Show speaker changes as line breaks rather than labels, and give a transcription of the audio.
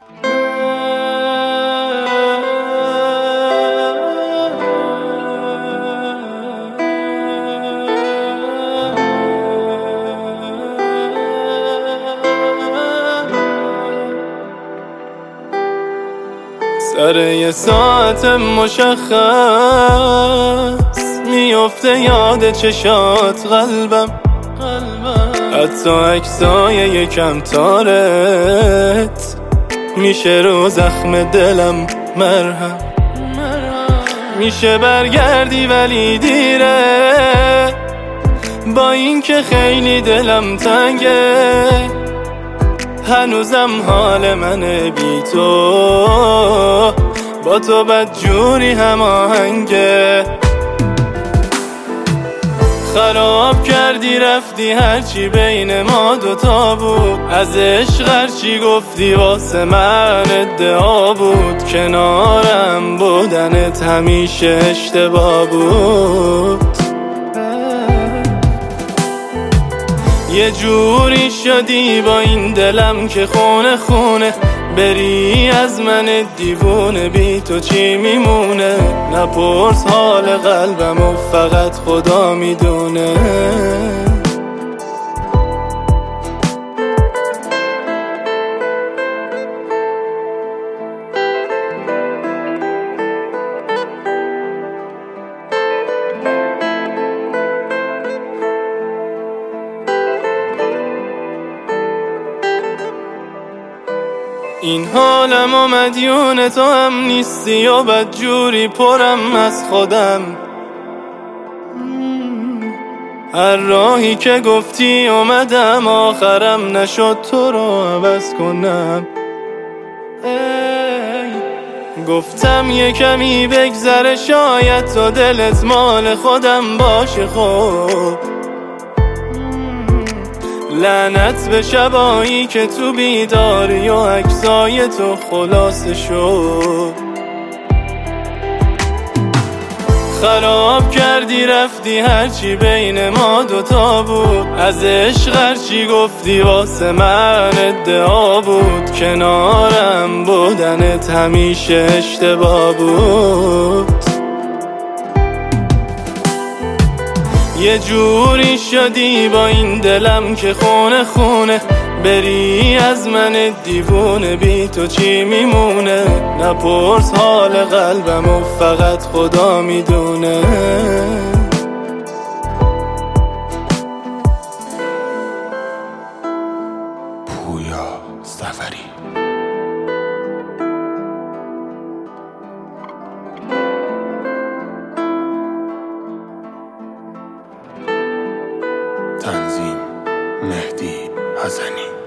سر یه ساعت مشخص میفته یاد چشات قلبم، حتی عکسای یکم تارت میشه رو زخم دلم مرهم. میشه برگردی ولی دیره، با این که خیلی دلم تنگه، هنوزم حال منه بی تو، با تو بدجوری هماهنگه. خراب کردی رفتی هرچی بین ما دوتا بود، از عشق هرچی گفتی واسه من ادعا بود، کنارم بودنت همیشه اشتباه بود. یه جوری شدی با این دلم که خونه خونه، بری از من دیوونه، بی تو چی میمونه؟ نپرس حال قلبم و فقط خدا میدونه. این حالم و مدیون تو هم نیستی و بدجوری پرم از خودم. هر راهی که گفتی اومدم، آخرم نشد تو رو عوض کنم. گفتم یه کمی بگذره، شاید تو دلت مال خودم باشه. خب لعنت به شبایی که تو بیداری و عکسای تو خلاصه شد. خراب کردی رفتی هرچی بین ما دوتا بود، از عشق هرچی گفتی واسه من ادعا بود، کنارم بودنت همیشه اشتباه بود. یه جوری شدی با این دلم که خونه خونه، بری از من دیوونه، بی تو چی میمونه؟ نپرس حال قلبم و فقط خدا میدونه.
پویا سفری. تنظیم مهدی حسنی.